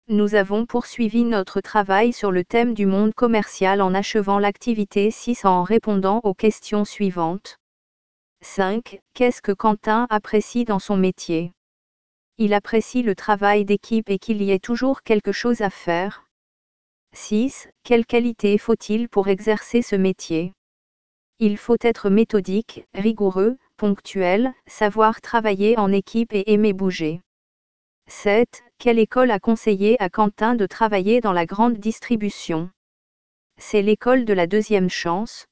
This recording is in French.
Nous avons poursuivi notre travail sur le thème du monde commercial en achevant l'activité 6 en répondant aux questions suivantes. 5. Qu'est-ce que Quentin apprécie dans son métier? Il apprécie le travail d'équipe et qu'il y ait toujours quelque chose à faire. 6. Quelles qualités faut-il pour exercer ce métier? Il faut être méthodique, rigoureux, ponctuel, savoir travailler en équipe et aimer bouger. 7. Quelle école a conseillé à Quentin de travailler dans la grande distribution? C'est l'école de la deuxième chance.